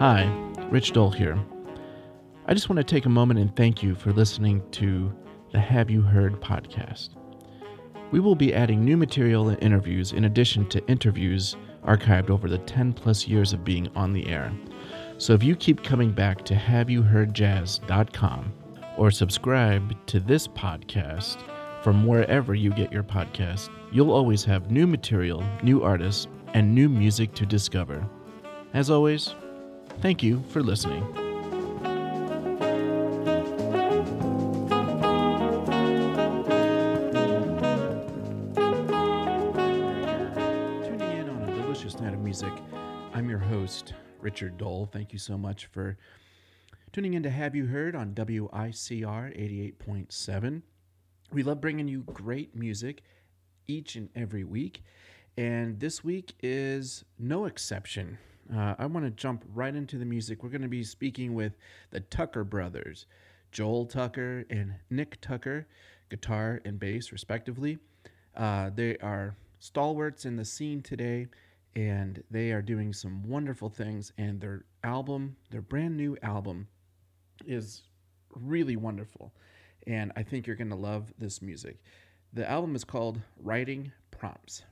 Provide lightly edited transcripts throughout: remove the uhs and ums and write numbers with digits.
Hi, Rich Dole here. I just want to take a moment and thank you for listening to the Have You Heard podcast. We will be adding new material and interviews in addition to interviews archived over the 10 plus years of being on the air. So if you keep coming back to haveyouheardjazz.com or subscribe to this podcast from wherever you get your podcast, you'll always have new material, new artists, and new music to discover. As always, thank you for listening. Tuning in on a delicious night of music. I'm your host, Richard Dole. Thank you so much for tuning in to Have You Heard on WICR 88.7. We love bringing you great music each and every week, and this week is no exception. I want to jump right into the music. We're going to be speaking with the Tucker brothers, Joel Tucker and Nick Tucker, guitar and bass, respectively. They are stalwarts in the scene today, and they are doing some wonderful things. And their brand new album, is really wonderful. And I think you're going to love this music. The album is called Writing Prompts.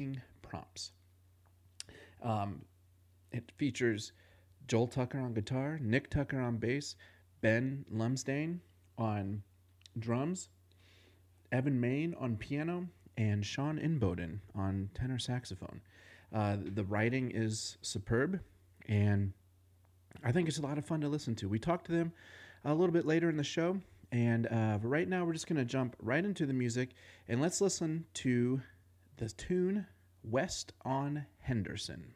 It features Joel Tucker on guitar, Nick Tucker on bass, Ben Lumsdaine on drums, Evan Main on piano, and Sean Inboden on tenor saxophone. The writing is superb, and I think it's a lot of fun to listen to. We talked to them a little bit later in the show, and right now we're just going to jump right into the music, and let's listen to the tune West on Henderson.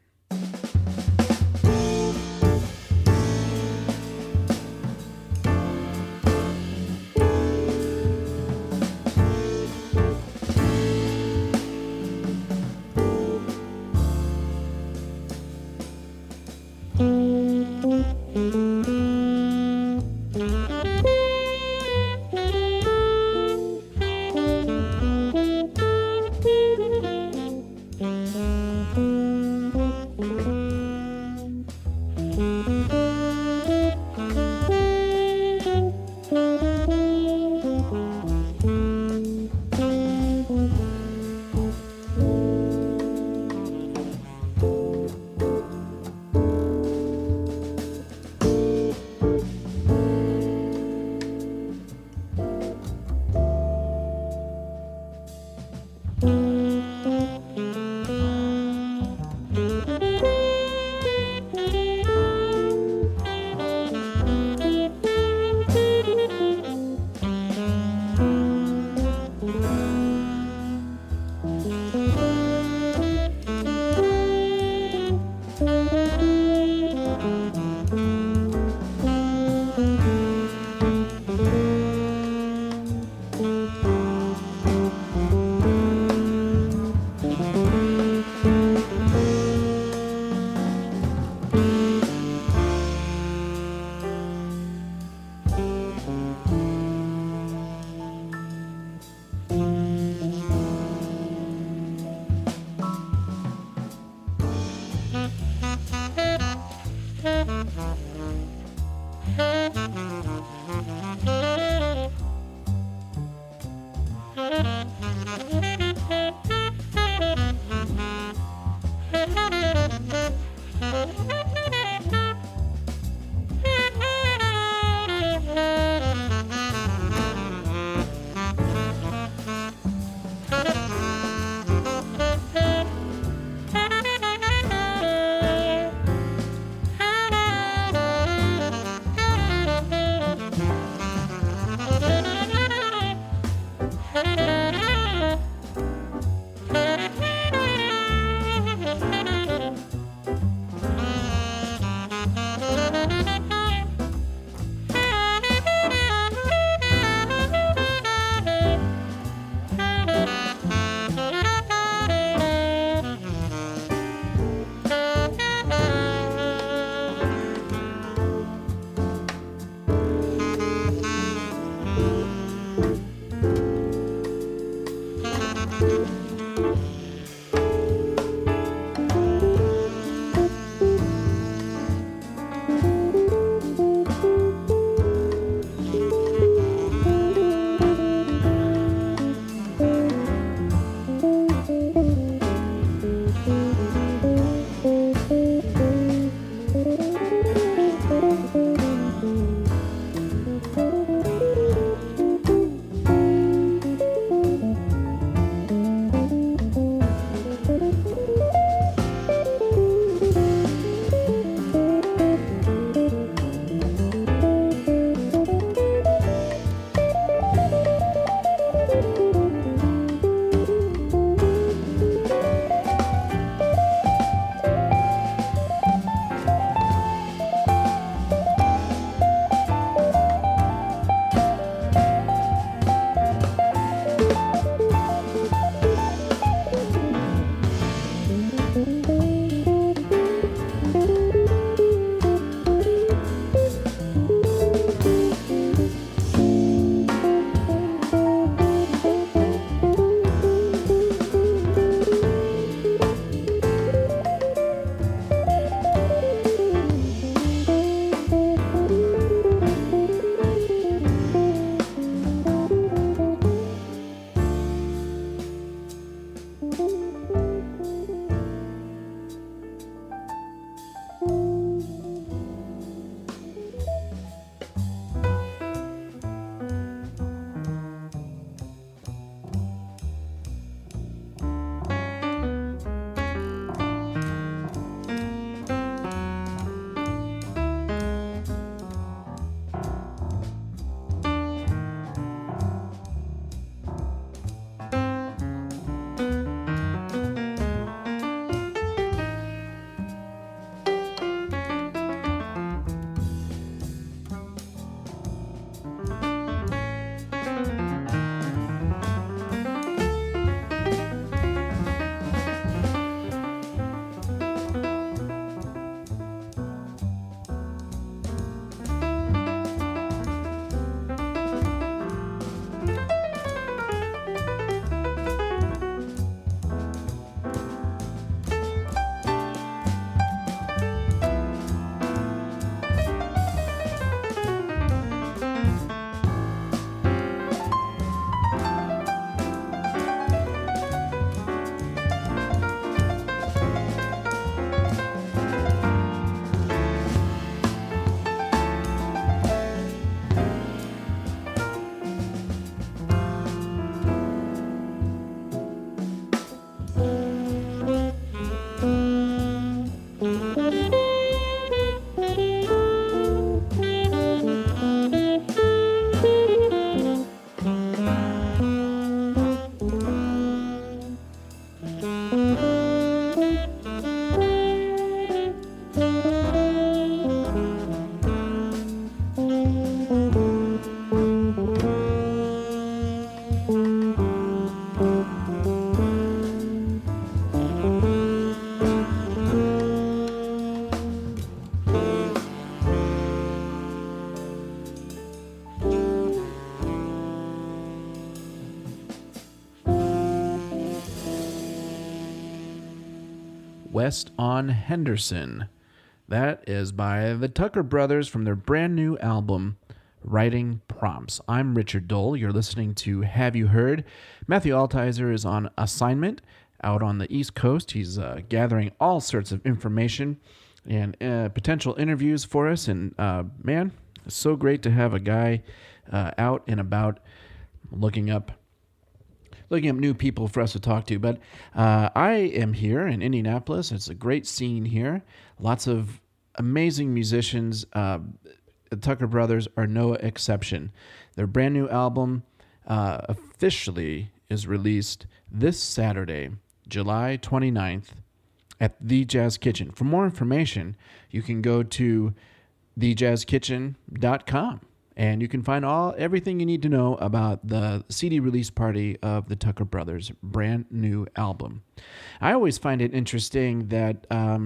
West on Henderson. That is by the Tucker Brothers from their brand new album, Writing Prompts. I'm Richard Dole. You're listening to Have You Heard? Matthew Altizer is on assignment out on the East Coast. He's gathering all sorts of information and potential interviews for us. And man, it's so great to have a guy out and about looking up new people for us to talk to. But I am here in Indianapolis. It's a great scene here. Lots of amazing musicians. The Tucker Brothers are no exception. Their brand new album officially is released this Saturday, July 29th, at The Jazz Kitchen. For more information, you can go to thejazzkitchen.com. And you can find everything you need to know about the CD release party of the Tucker Brothers' brand new album. I always find it interesting that,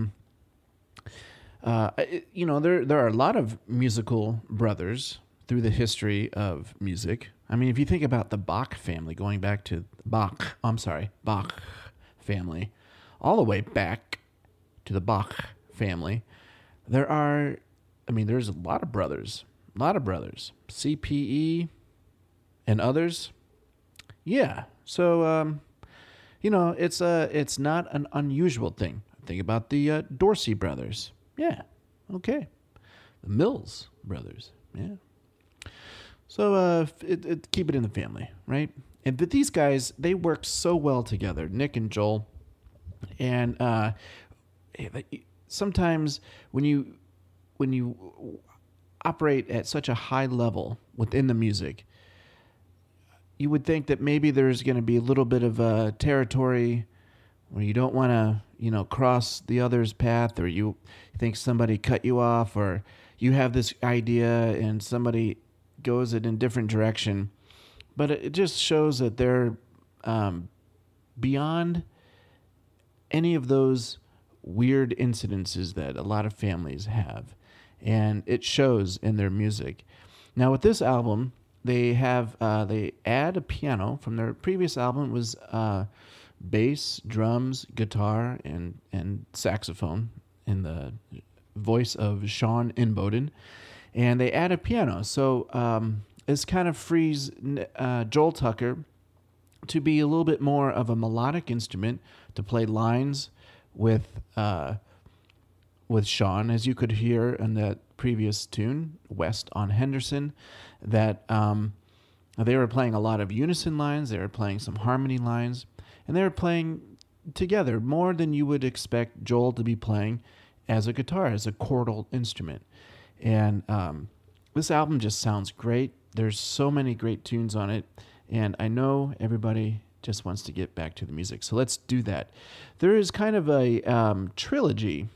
there are a lot of musical brothers through the history of music. I mean, if you think about the Bach family, going back to Bach family, all the way back to the Bach family, there's a lot of brothers. CPE and others. Yeah. So, it's not an unusual thing. Think about the Dorsey brothers. Yeah. Okay. The Mills brothers. Yeah. So, keep it in the family, right? But these guys, they work so well together, Nick and Joel. And sometimes when you operate at such a high level within the music, you would think that maybe there's going to be a little bit of a territory where you don't want to, cross the other's path, or you think somebody cut you off, or you have this idea and somebody goes it in a different direction. But it just shows that they're beyond any of those weird incidences that a lot of families have. And it shows in their music. Now, with this album, they add a piano. From their previous album, it was bass, drums, guitar, and saxophone in the voice of Sean Inboden. And they add a piano. So this kind of frees Joel Tucker to be a little bit more of a melodic instrument, to play lines with Sean, as you could hear in that previous tune, West on Henderson, that they were playing a lot of unison lines, they were playing some harmony lines, and they were playing together more than you would expect Joel to be playing as a guitar, as a chordal instrument. And this album just sounds great. There's so many great tunes on it, and I know everybody just wants to get back to the music, so let's do that. There is kind of a trilogy,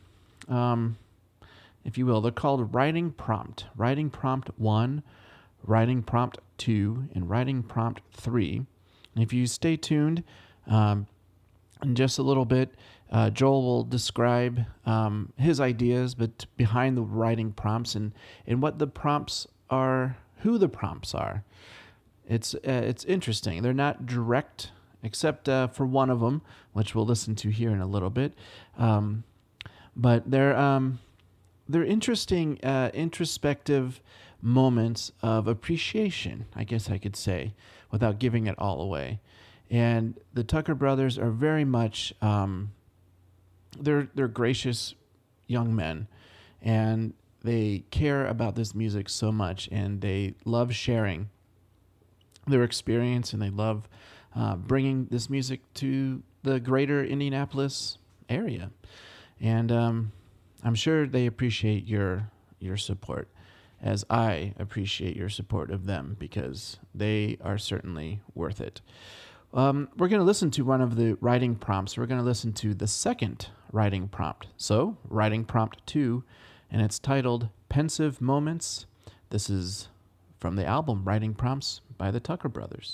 if you will. They're called Writing Prompt. Writing Prompt 1, Writing Prompt 2, and Writing Prompt 3. And if you stay tuned, in just a little bit, Joel will describe his ideas, but behind the writing prompts and what the prompts are, who the prompts are. It's interesting. They're not direct, except for one of them, which we'll listen to here in a little bit. But they're interesting, introspective moments of appreciation, I guess I could say, without giving it all away. And the Tucker Brothers are very much, they're gracious young men, and they care about this music so much, and they love sharing their experience, and they love bringing this music to the greater Indianapolis area. And I'm sure they appreciate your support, as I appreciate your support of them, because they are certainly worth it. We're going to listen to one of the writing prompts. We're going to listen to the second writing prompt. So, Writing Prompt 2, and it's titled Pensive Moments. This is from the album Writing Prompts by the Tucker Brothers.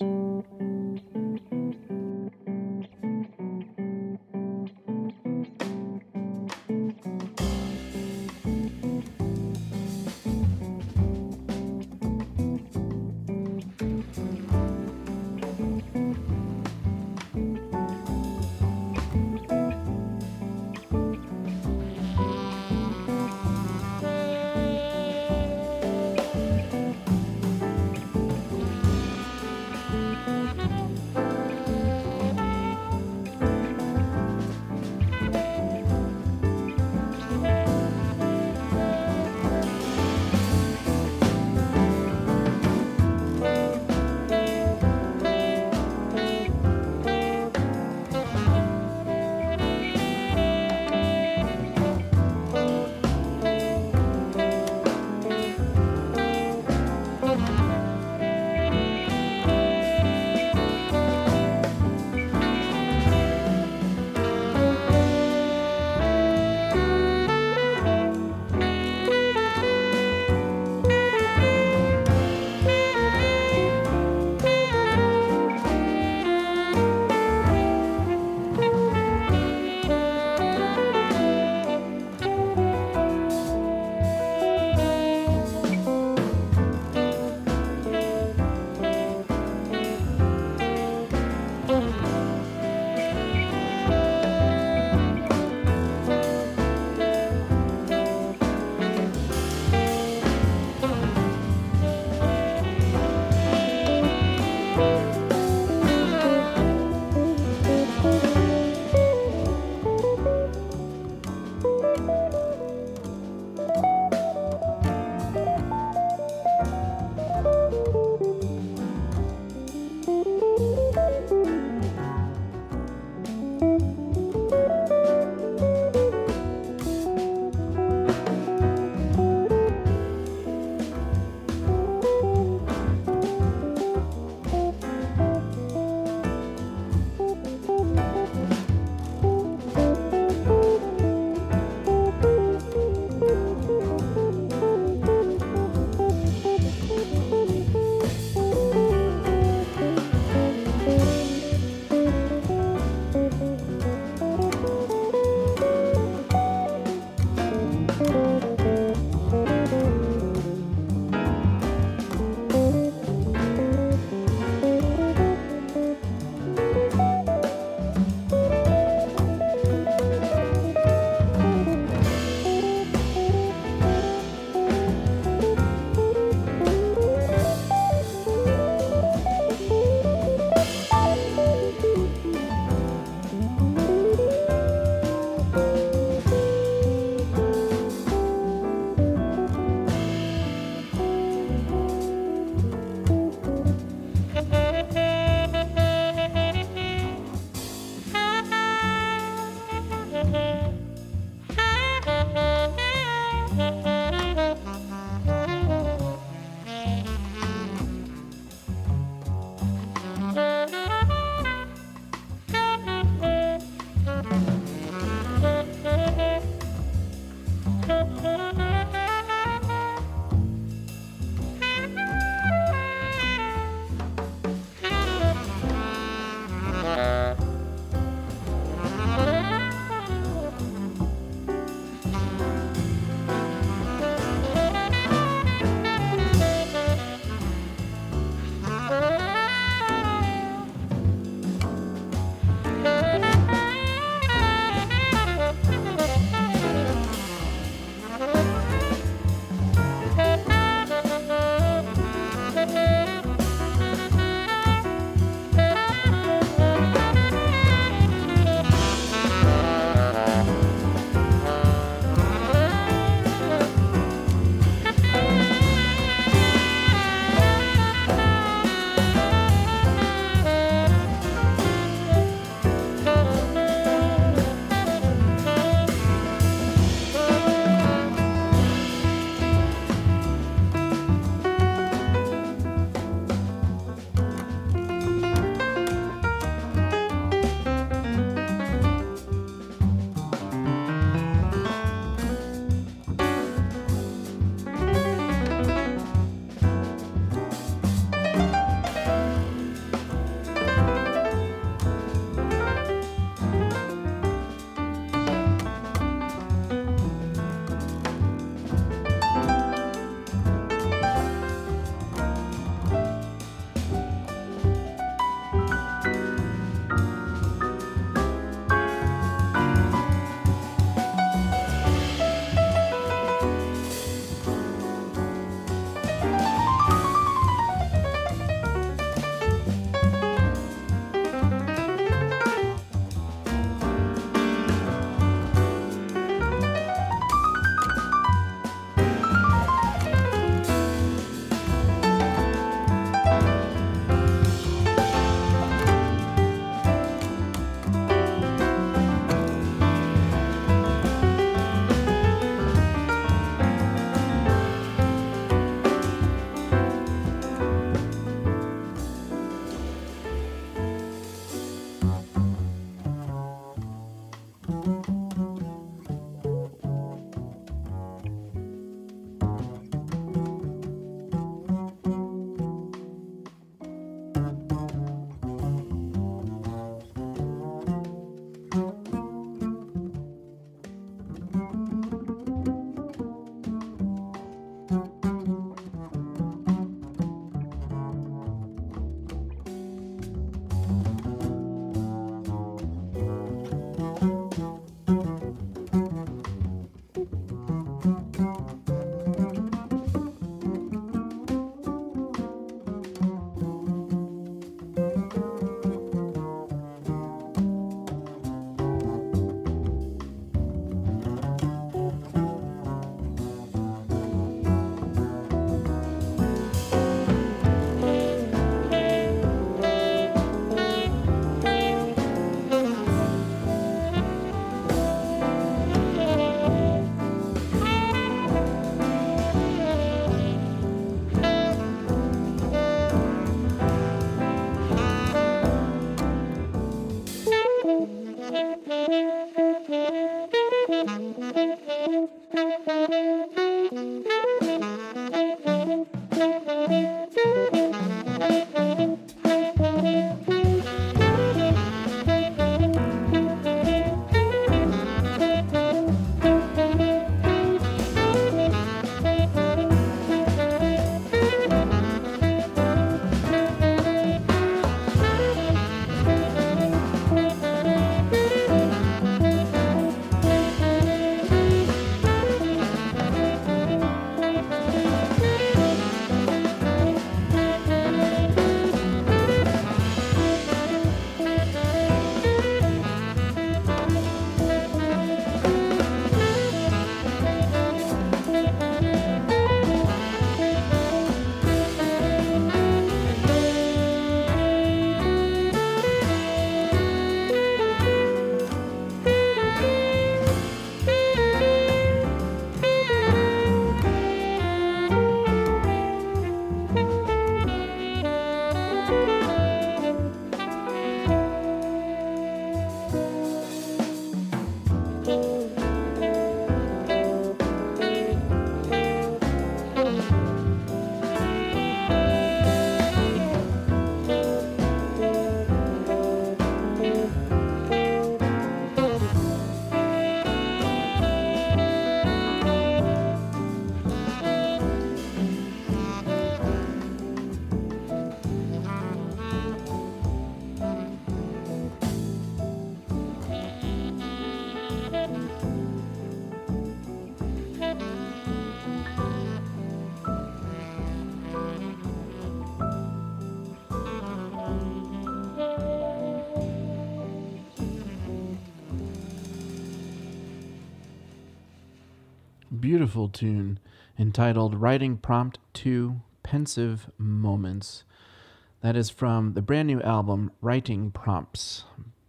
Beautiful tune entitled Writing Prompt 2 Pensive Moments. That is from the brand new album Writing Prompts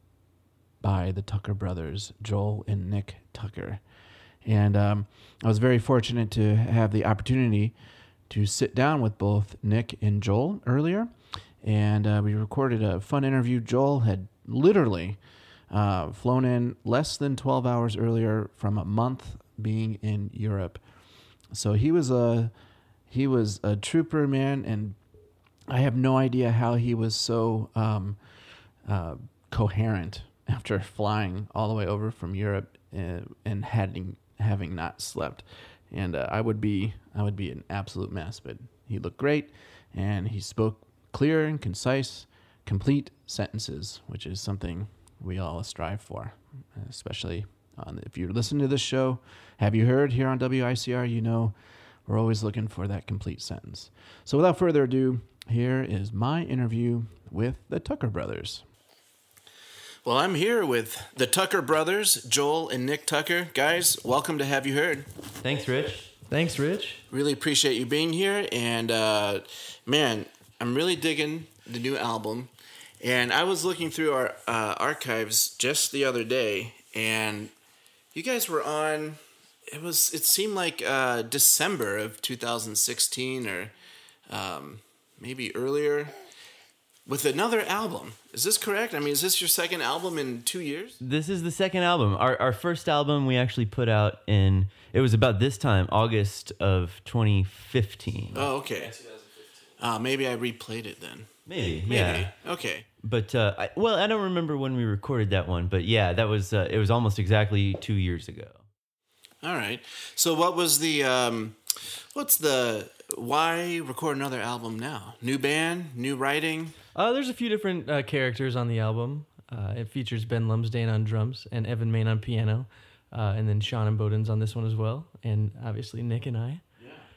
by the Tucker brothers, Joel and Nick Tucker. And I was very fortunate to have the opportunity to sit down with both Nick and Joel earlier. And we recorded a fun interview. Joel had literally flown in less than 12 hours earlier from a month being in Europe. So he was a trooper, man, and I have no idea how he was so coherent after flying all the way over from Europe and having not slept. And I would be an absolute mess, but he looked great, and he spoke clear and concise, complete sentences, which is something we all strive for, especially if you listen to this show. Have you heard here on WICR? You know we're always looking for that complete sentence. So without further ado, here is my interview with the Tucker brothers. Well, I'm here with the Tucker brothers, Joel and Nick Tucker. Guys, welcome to Have You Heard? Thanks, Rich. Really appreciate you being here. And, man, I'm really digging the new album. And I was looking through our archives just the other day, and you guys were on, it seemed like December of 2016 or maybe earlier. with another album. Is this correct? I mean, is this your second album in 2 years? This is the second album. Our first album we actually put out it was about this time, August of 2015. Oh, okay. Maybe I replayed it then. Maybe. Yeah. Okay. But I don't remember when we recorded that one, but yeah, that was it was almost exactly 2 years ago. All right. So what was why record another album now? New band, new writing? There's a few different characters on the album. It features Ben Lumsdaine on drums and Evan Main on piano. And then Sean and Bowden's on this one as well. And obviously Nick and I.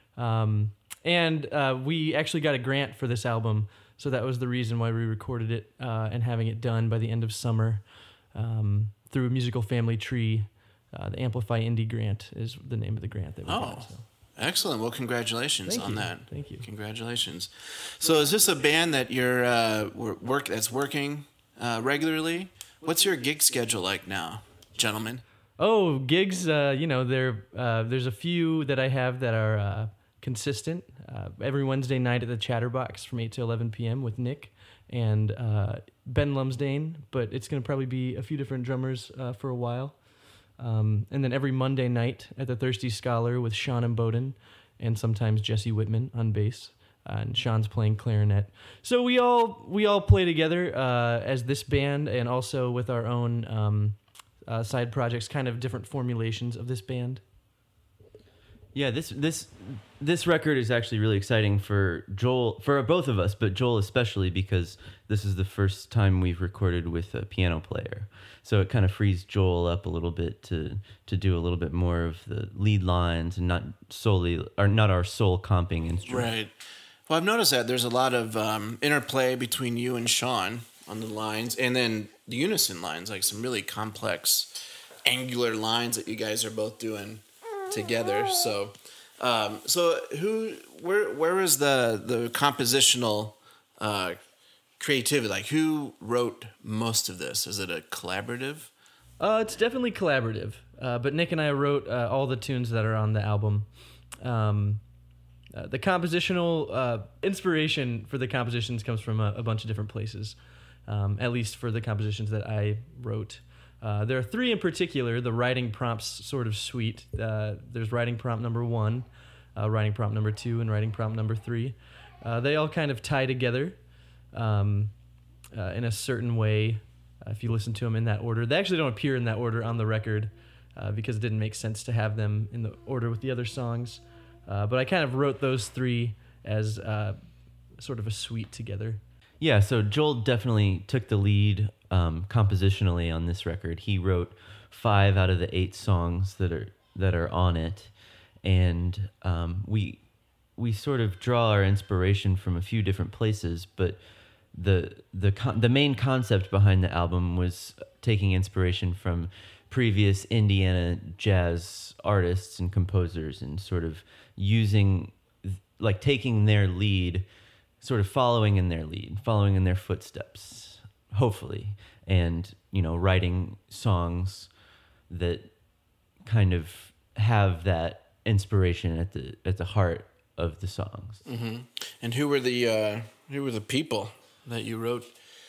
Yeah. We actually got a grant for this album. So that was the reason why we recorded it and having it done by the end of summer through a Musical Family Tree. The Amplify Indie Grant is the name of the grant that we got. So. Excellent. Well, congratulations on that. Thank you. Congratulations. So is this a band that you're that's working regularly? What's your gig schedule like now, gentlemen? Oh, gigs, there's a few that I have that are consistent. Every Wednesday night at the Chatterbox from 8 to 11 p.m. with Nick and Ben Lumsdaine, but it's going to probably be a few different drummers for a while. And then every Monday night at the Thirsty Scholar with Sean and Bowden and sometimes Jesse Whitman on bass. And Sean's playing clarinet. So we all play together as this band and also with our own side projects, kind of different formulations of this band. Yeah, this record is actually really exciting for Joel, for both of us, but Joel especially because this is the first time we've recorded with a piano player. So it kind of frees Joel up a little bit to do a little bit more of the lead lines and not our sole comping instrument. Right. Well, I've noticed that there's a lot of interplay between you and Sean on the lines, and then the unison lines, like some really complex, angular lines that you guys are both doing together. So, where is the compositional creativity? Like, who wrote most of this? Is it a collaborative? It's definitely collaborative. But Nick and I wrote all the tunes that are on the album. The compositional inspiration for the compositions comes from a bunch of different places, at least for the compositions that I wrote. There are three in particular, the writing prompts sort of suite. There's writing prompt number 1, writing prompt number 2, and writing prompt number 3. They all kind of tie together in a certain way if you listen to them in that order. They actually don't appear in that order on the record because it didn't make sense to have them in the order with the other songs. But I kind of wrote those three as sort of a suite together. Yeah, so Joel definitely took the lead compositionally on this record. He wrote 5 out of the 8 songs that are on it, and we sort of draw our inspiration from a few different places. But the main concept behind the album was taking inspiration from previous Indiana jazz artists and composers, and sort of using, like, taking their lead, sort of following in their footsteps, hopefully, and, writing songs that kind of have that inspiration at the heart of the songs. Mm-hmm. And who were the people that you wrote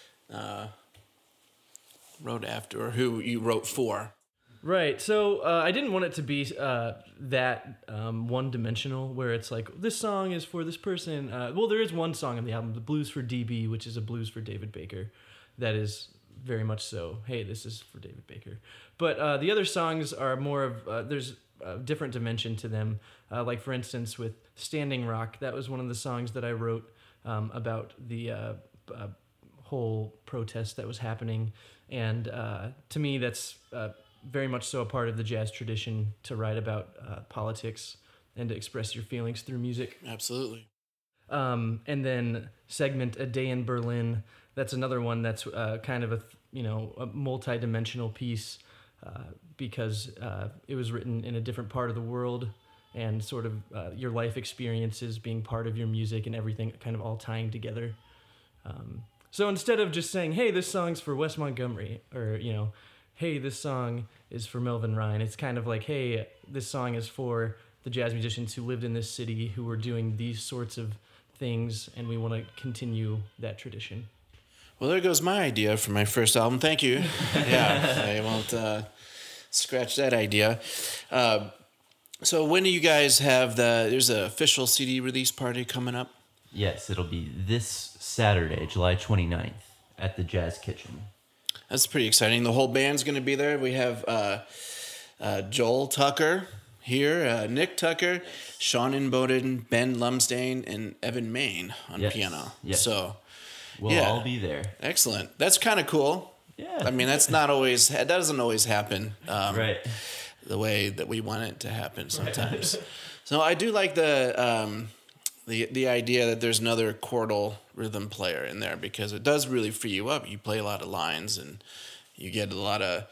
after, or who you wrote for? Right. So I didn't want it to be that one-dimensional, where it's like, this song is for this person. Well, there is one song on the album, The Blues for DB, which is a blues for David Baker. That is very much so, hey, this is for David Baker. But the other songs are more of, there's a different dimension to them. Like, for instance, with Standing Rock, that was one of the songs that I wrote about the whole protest that was happening. And to me, that's very much so a part of the jazz tradition to write about politics and to express your feelings through music. Absolutely. And then segment A Day in Berlin, that's another one that's kind of a multi-dimensional piece because it was written in a different part of the world, and sort of your life experiences being part of your music and everything kind of all tying together. So instead of just saying, hey, this song's for Wes Montgomery, or, hey, this song is for Melvin Ryan, it's kind of like, hey, this song is for the jazz musicians who lived in this city who were doing these sorts of things, and we want to continue that tradition. Well, there goes my idea for my first album. Thank you. Yeah, I won't scratch that idea. So when do you guys have there's an official CD release party coming up? Yes, it'll be this Saturday, July 29th, at the Jazz Kitchen. That's pretty exciting. The whole band's going to be there. We have Joel Tucker here, Nick Tucker, Sean Inboden, Ben Lumsdain, and Evan Main on piano. Yes. So We'll all be there. Excellent. That's kind of cool. Yeah. I mean, it doesn't always happen. Right. The way that we want it to happen sometimes. So I do like the idea that there's another chordal rhythm player in there, because it does really free you up. You play a lot of lines and you get a lot of,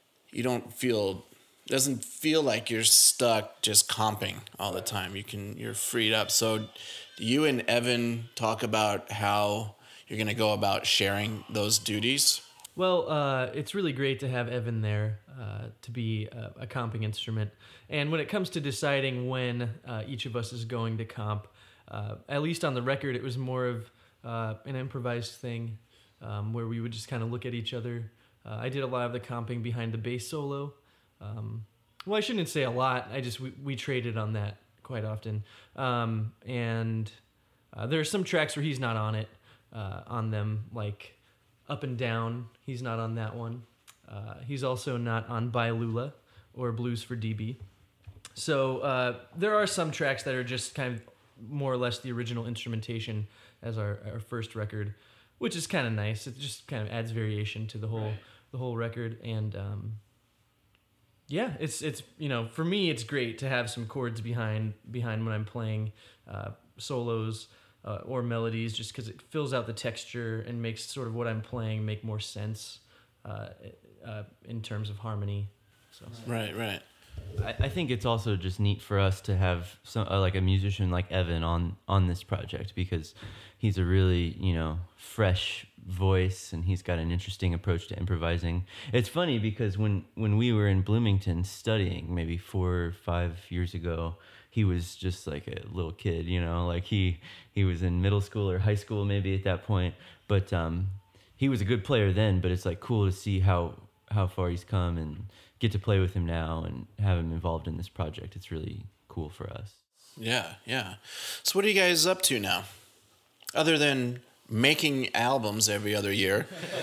doesn't feel like you're stuck just comping all the time. You're freed up. So do you and Evan talk about how you're going to go about sharing those duties? Well, it's really great to have Evan there to be a comping instrument. And when it comes to deciding when each of us is going to comp, at least on the record, it was more of an improvised thing where we would just kind of look at each other. I did a lot of the comping behind the bass solo. Well, I shouldn't say a lot. We traded on that quite often. And there are some tracks where he's not on it. On them, like Up and Down, he's not on that one. He's also not on Bailula or Blues for DB. So there are some tracks that are just kind of more or less the original instrumentation as our first record, which is kind of nice. It just kind of adds variation to the whole record. And it's for me it's great to have some chords behind when I'm playing solos. Or melodies, just because it fills out the texture and makes sort of what I'm playing make more sense in terms of harmony. So. Right. I think it's also just neat for us to have like a musician like Evan on this project, because he's a really fresh voice and he's got an interesting approach to improvising. It's funny because when we were in Bloomington studying maybe 4 or 5 years ago, he was just like a little kid, like he was in middle school or high school maybe at that point. But he was a good player then, but it's like cool to see how far he's come and get to play with him now and have him involved in this project. It's really cool for us. Yeah. So what are you guys up to now? Other than making albums every other year,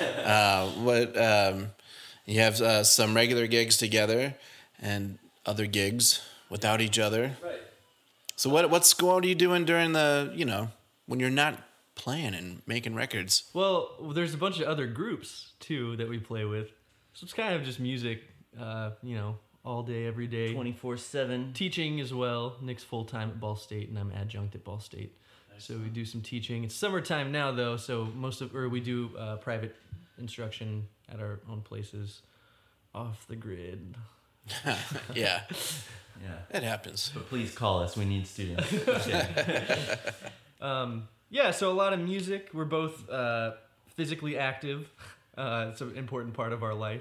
you have some regular gigs together and other gigs without each other. Right. So what are you doing during the, when you're not playing and making records? Well, there's a bunch of other groups too that we play with. So it's kind of just music, all day, every day. 24/7. Teaching as well. Nick's full-time at Ball State and I'm adjunct at Ball State. So we do some teaching. It's summertime now though, so we do private instruction at our own places off the grid. Yeah. Yeah. It happens. But please call us. We need students. So a lot of music. We're both physically active. It's an important part of our life.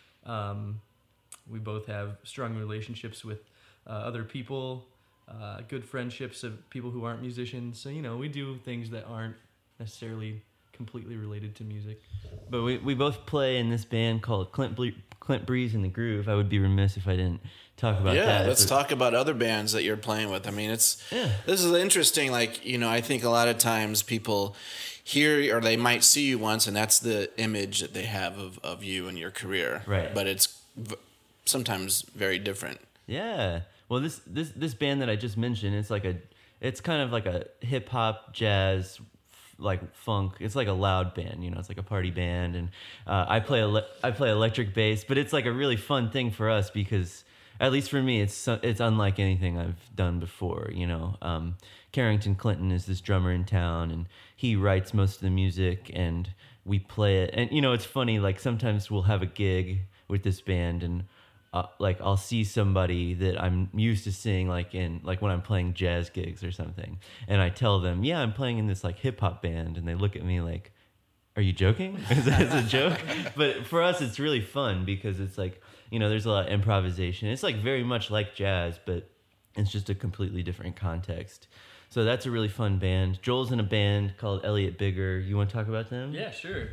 We both have strong relationships with other people, good friendships of people who aren't musicians. So, we do things that aren't necessarily completely related to music. But we both play in this band called Clint Breeze and the Groove. I would be remiss if I didn't talk about that. Yeah, let's talk about other bands that you're playing with. I mean, this is interesting. I think a lot of times people hear or they might see you once, and that's the image that they have of you and your career. Right. But it's sometimes very different. Yeah. Well, this band that I just mentioned, it's kind of like a hip hop jazz, like funk. It's like a loud band, it's like a party band, and I play electric bass. But it's like a really fun thing for us because, at least for me, it's unlike anything I've done before. Carrington Clinton is this drummer in town, and he writes most of the music, and we play it. And it's funny. Like sometimes we'll have a gig with this band, and I'll see somebody that I'm used to seeing when I'm playing jazz gigs or something, and I tell them, yeah, I'm playing in this like hip hop band, and they look at me like, are you joking? Is that a joke? But for us, it's really fun because it's like, there's a lot of improvisation. It's like very much like jazz, but it's just a completely different context. So that's a really fun band. Joel's in a band called Elliot Bigger. You want to talk about them? Yeah, sure.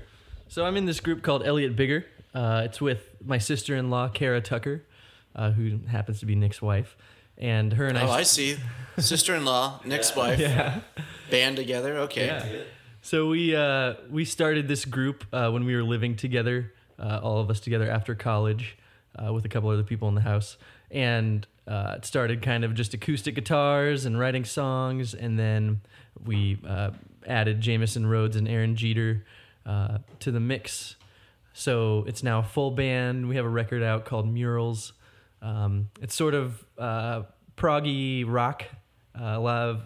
So I'm in this group called Elliot Bigger. It's with my sister-in-law, Kara Tucker, who happens to be Nick's wife. And her and I see. Sister-in-law, Nick's wife, band together. Okay. Yeah. So we started this group when we were living together, all of us together after college, with a couple other people in the house. And it started kind of just acoustic guitars and writing songs, and then we added Jamison Rhodes and Aaron Jeter to the mix. So it's now a full band. We have a record out called Murals. It's sort of proggy rock, a lot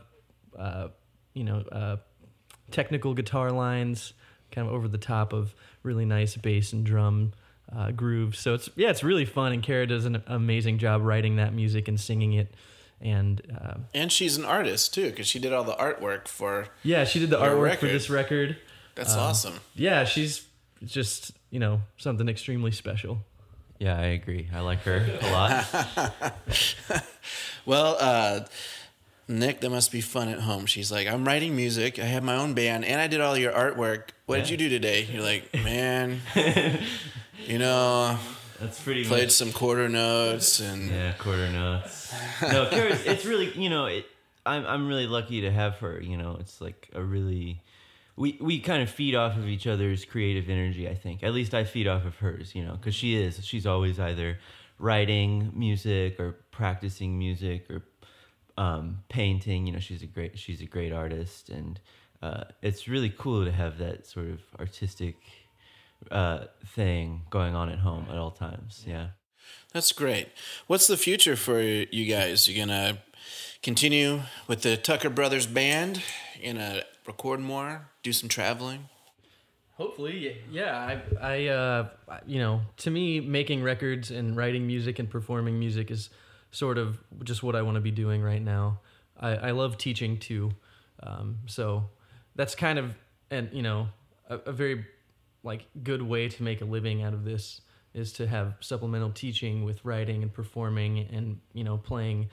of technical guitar lines, kind of over the top of really nice bass and drum grooves. So it's really fun, and Kara does an amazing job writing that music and singing it. And she's an artist too, because she did all the artwork for. Yeah, she did the artwork for this record. That's awesome. Yeah, she's just something extremely special. Yeah, I agree. I like her a lot. Well, Nick, that must be fun at home. She's like, I'm writing music. I have my own band, and I did all your artwork. What did you do today? You're like, man, that's pretty. Played some quarter notes and. Yeah, quarter notes. No, Kara, it's really, I'm really lucky to have her. It's like a really. We kind of feed off of each other's creative energy, I think. At least I feed off of hers, because she's always either writing music or practicing music or painting. She's a great artist, and it's really cool to have that sort of artistic thing going on at home at all times. Yeah, that's great. What's the future for you guys? You gonna continue with the Tucker Brothers band? You gonna record more? Do some traveling? Hopefully, yeah. I to me, making records and writing music and performing music is sort of just what I want to be doing right now. I love teaching too, so that's kind of a very good way to make a living out of this is to have supplemental teaching with writing and performing and playing.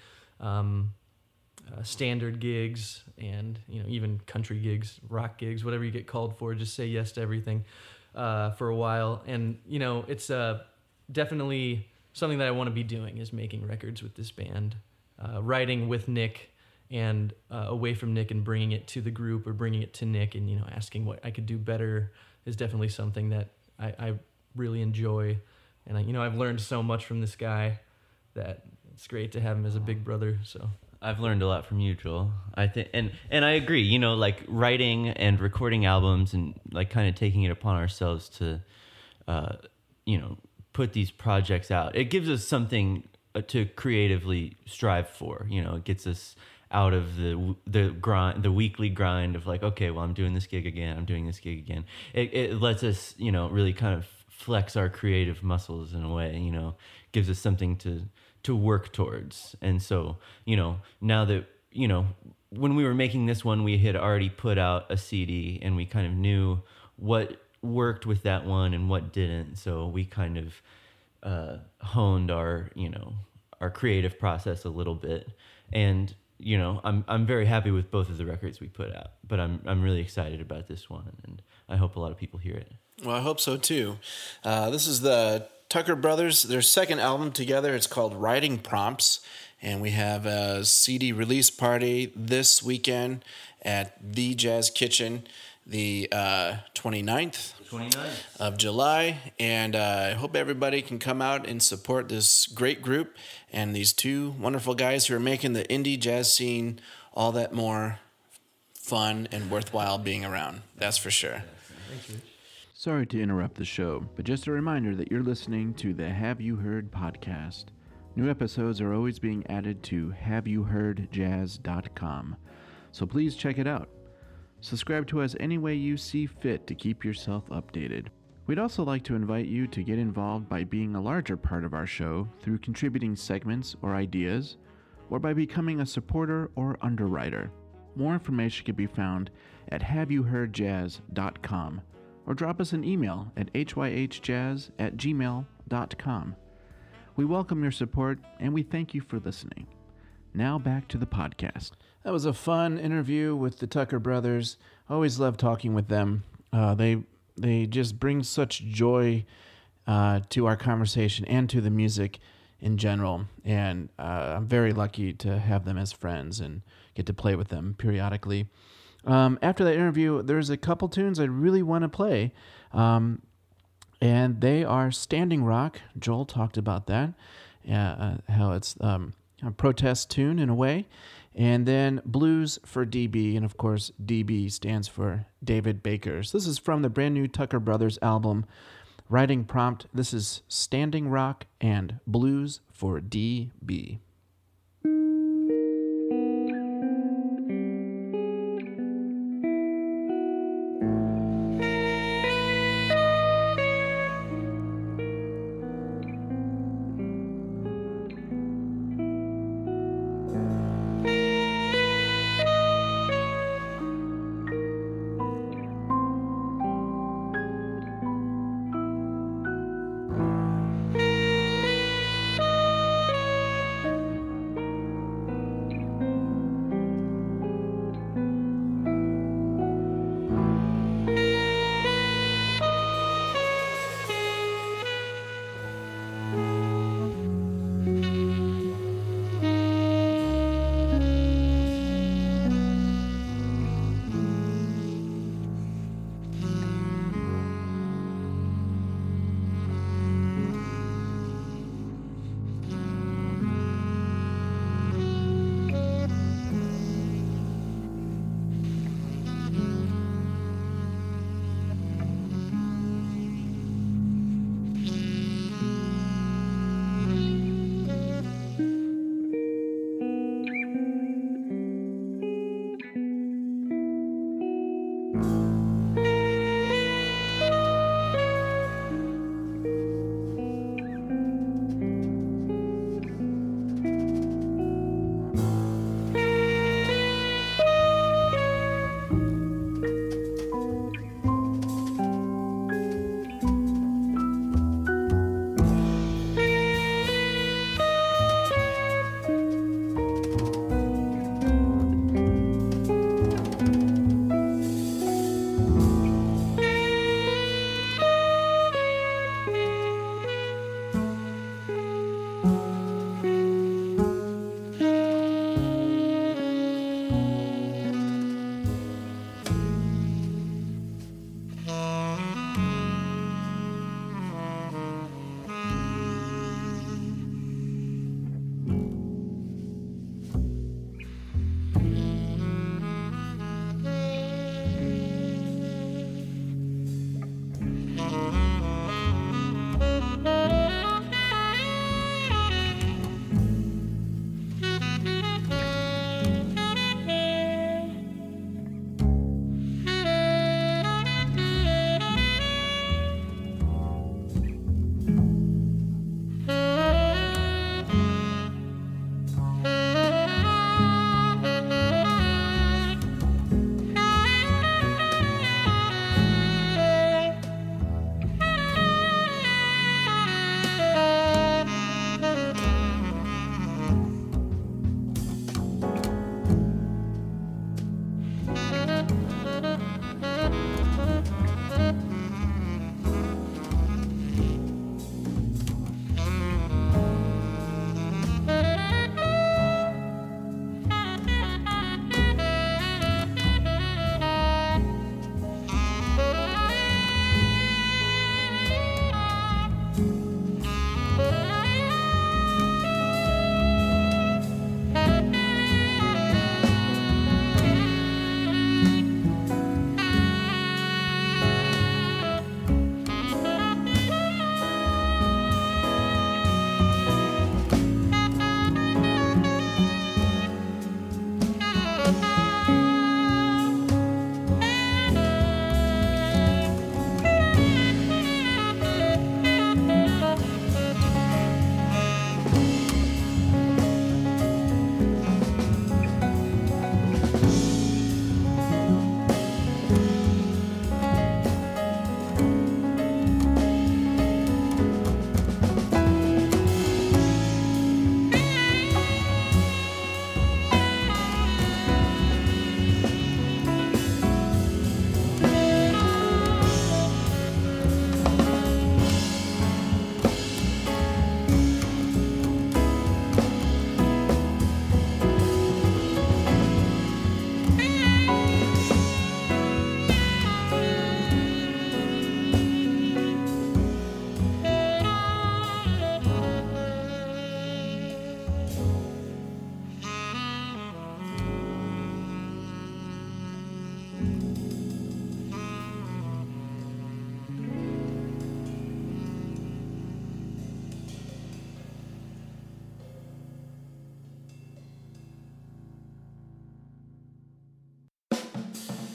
Standard gigs and even country gigs, rock gigs, whatever you get called for, just say yes to everything for a while. And it's definitely something that I want to be doing is making records with this band, writing with Nick and away from Nick and bringing it to the group or bringing it to Nick and asking what I could do better is definitely something that I really enjoy. And I've learned so much from this guy that it's great to have him as a big brother. So I've learned a lot from you, Joel. I think, and I agree. Writing and recording albums and kind of taking it upon ourselves to, put these projects out. It gives us something to creatively strive for. It gets us out of the grind, the weekly grind of okay, well, I'm doing this gig again. I'm doing this gig again. It lets us, really kind of flex our creative muscles in a way. Gives us something to work towards. And so, now that, when we were making this one, we had already put out a CD and we kind of knew what worked with that one and what didn't. So we kind of honed our creative process a little bit. And, I'm very happy with both of the records we put out, but I'm really excited about this one, and I hope a lot of people hear it. Well, I hope so too. This is the Tucker Brothers, their second album together. It's called Writing Prompts, and we have a CD release party this weekend at The Jazz Kitchen, the 29th of July, and I hope everybody can come out and support this great group and these two wonderful guys who are making the indie jazz scene all that more fun and worthwhile being around. That's for sure. Thanks, Rich. Sorry to interrupt the show, but just a reminder that you're listening to the Have You Heard podcast. New episodes are always being added to haveyouheardjazz.com, so please check it out. Subscribe to us any way you see fit to keep yourself updated. We'd also like to invite you to get involved by being a larger part of our show through contributing segments or ideas, or by becoming a supporter or underwriter. More information can be found at haveyouheardjazz.com. or drop us an email at hyhjazz@gmail.com. We welcome your support, and we thank you for listening. Now back to the podcast. That was a fun interview with the Tucker brothers. Always love talking with them. They They just bring such joy to our conversation and to the music in general. And I'm very lucky to have them as friends and get to play with them periodically. After that interview, there's a couple tunes I really want to play. And they are Standing Rock. Joel talked about that, how it's a protest tune in a way. And then Blues for DB, and of course, DB stands for David Baker. So this is from the brand new Tucker Brothers album, Writing Prompt. This is Standing Rock and Blues for DB.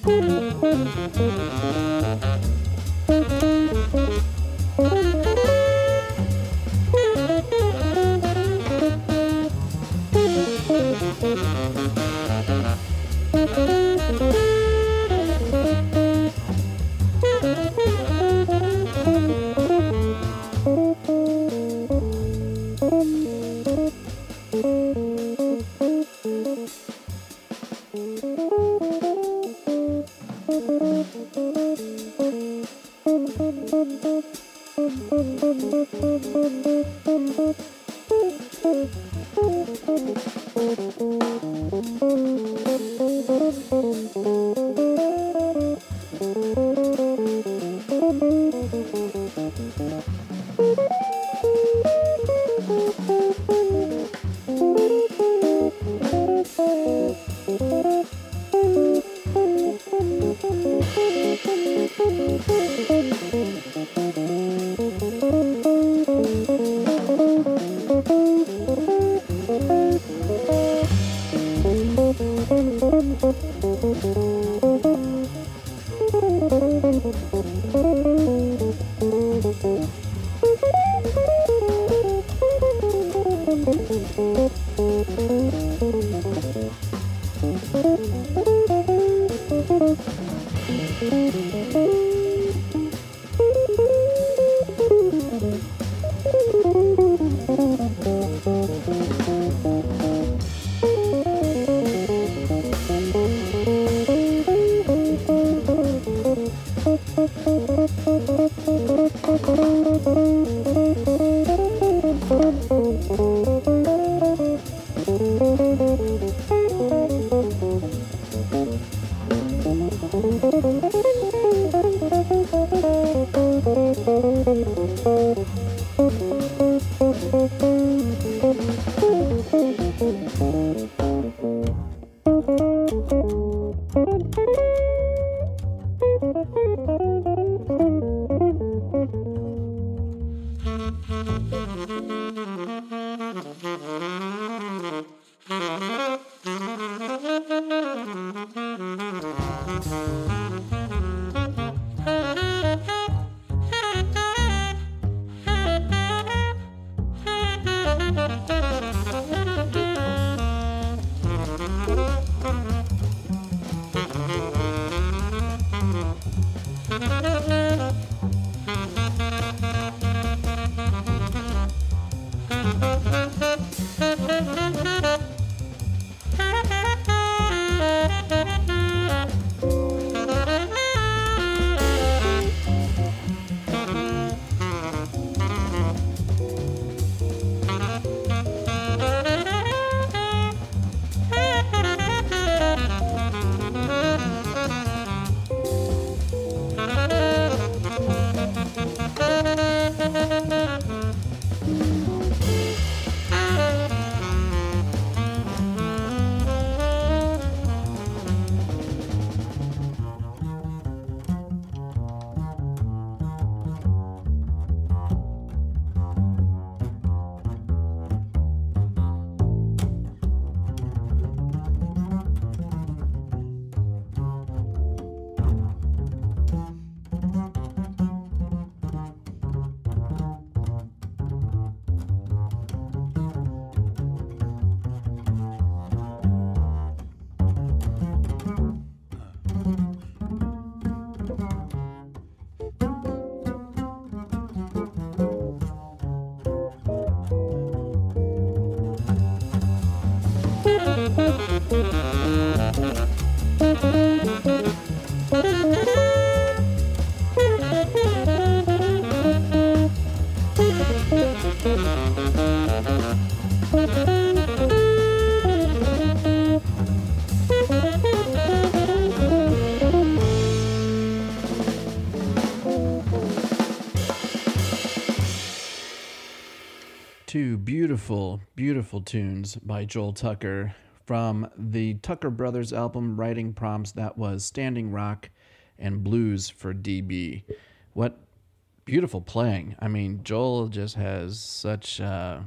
Two beautiful, beautiful tunes by Joel Tucker from the Tucker Brothers album Writing Prompts. That was Standing Rock and Blues for DB. What beautiful playing. I mean, Joel just has such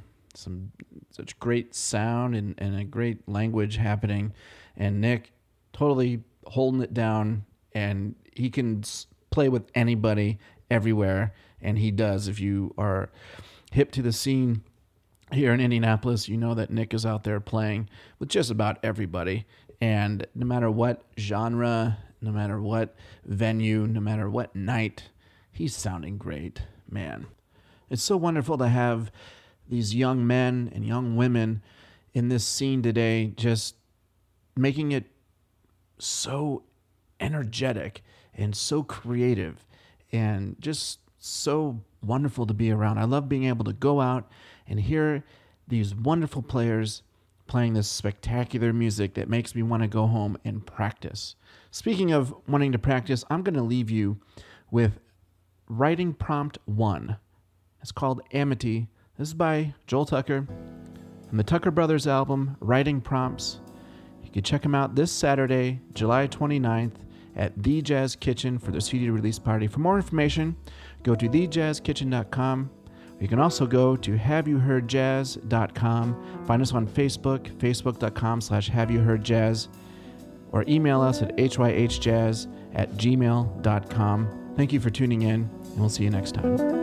such great sound and a great language happening, and Nick totally holding it down and he can play with anybody everywhere, and he does. If you are hip to the scene here in Indianapolis, you know that Nick is out there playing with just about everybody, and no matter what genre, no matter what venue, no matter what night, he's sounding great, man. It's so wonderful to have these young men and young women in this scene today, just making it so energetic and so creative and just so wonderful to be around. I love being able to go out and hear these wonderful players playing this spectacular music that makes me want to go home and practice. Speaking of wanting to practice, I'm going to leave you with writing prompt 1. It's called Amity. This is by Joel Tucker from the Tucker Brothers album, Writing Prompts. You can check them out this Saturday, July 29th at The Jazz Kitchen for their CD release party. For more information, go to thejazzkitchen.com. You can also go to haveyouheardjazz.com. Find us on Facebook, facebook.com/haveyouheardjazz, or email us at hyhjazz@gmail.com. Thank you for tuning in, and we'll see you next time.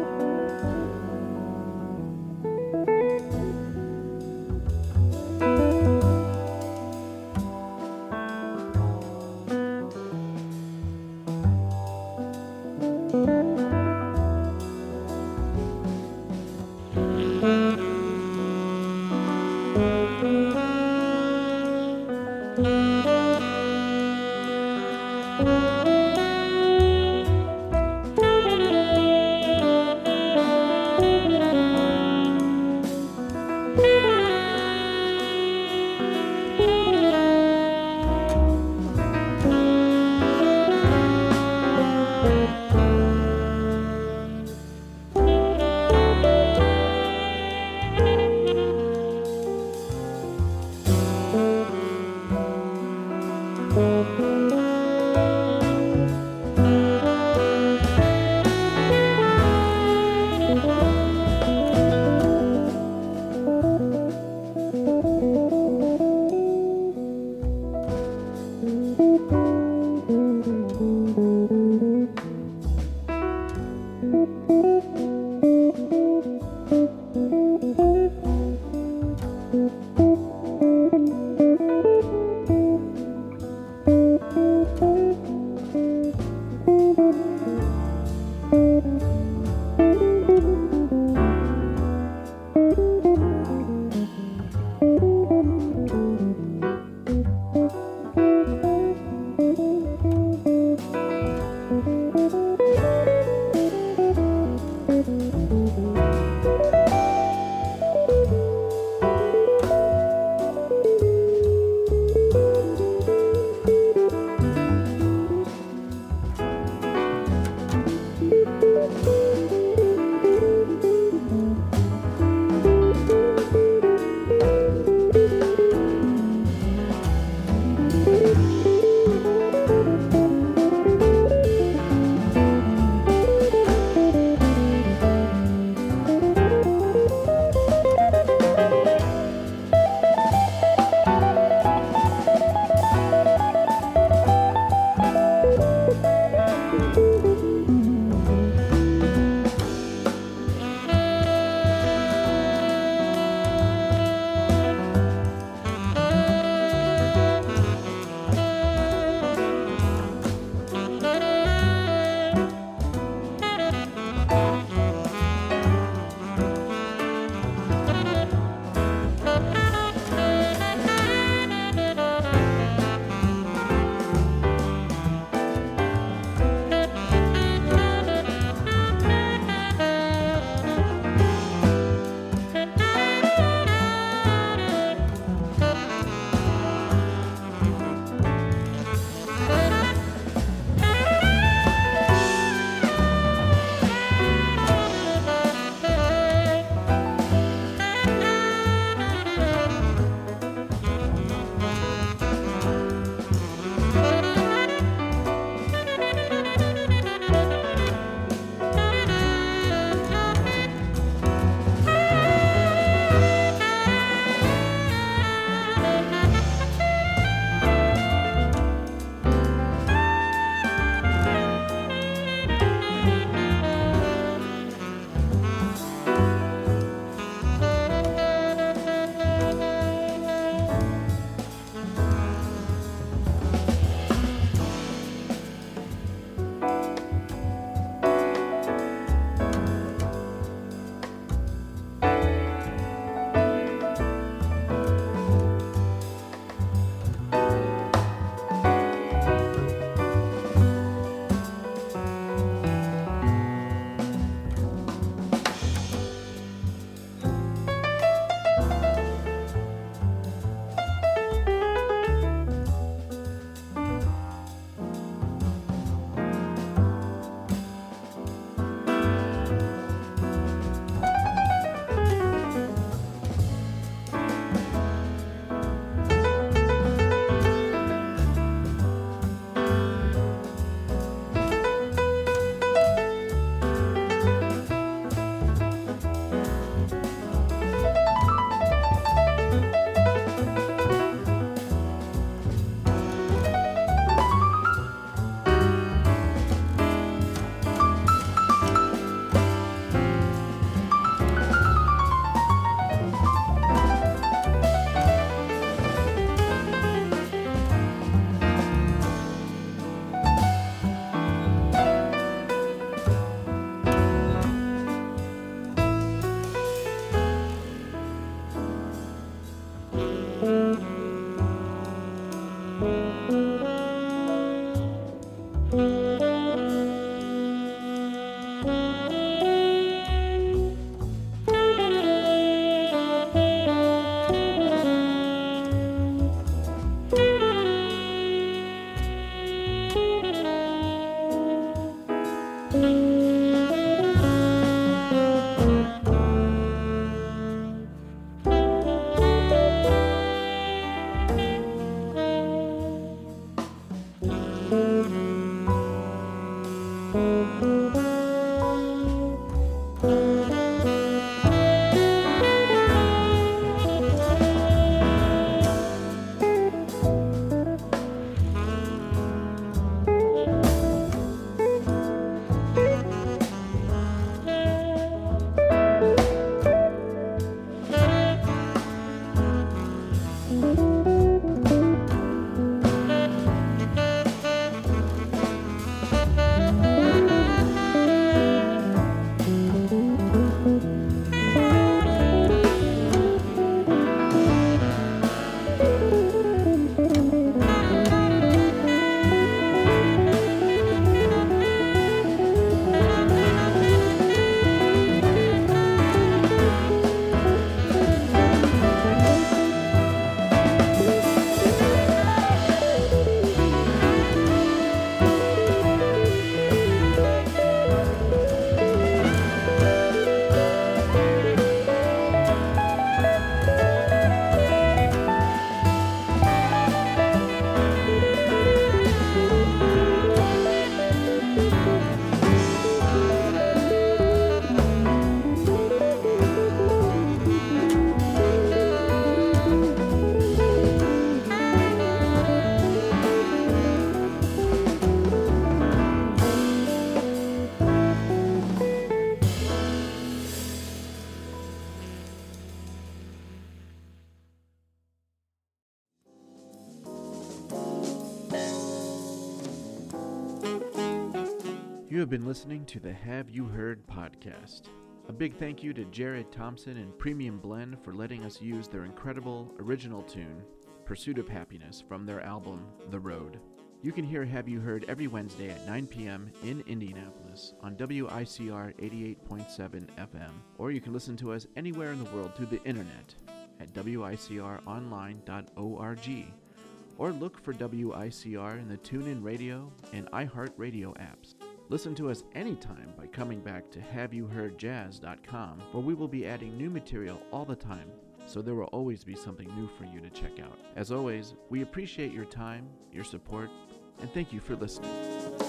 You have been listening to the Have You Heard podcast. A big thank you to Jared Thompson and Premium Blend for letting us use their incredible original tune, Pursuit of Happiness, from their album, The Road. You can hear Have You Heard every Wednesday at 9 p.m. in Indianapolis on WICR 88.7 FM, or you can listen to us anywhere in the world through the internet at wicronline.org, or look for WICR in the TuneIn Radio and iHeartRadio apps. Listen to us anytime by coming back to HaveYouHeardJazz.com, where we will be adding new material all the time, so there will always be something new for you to check out. As always, we appreciate your time, your support, and thank you for listening.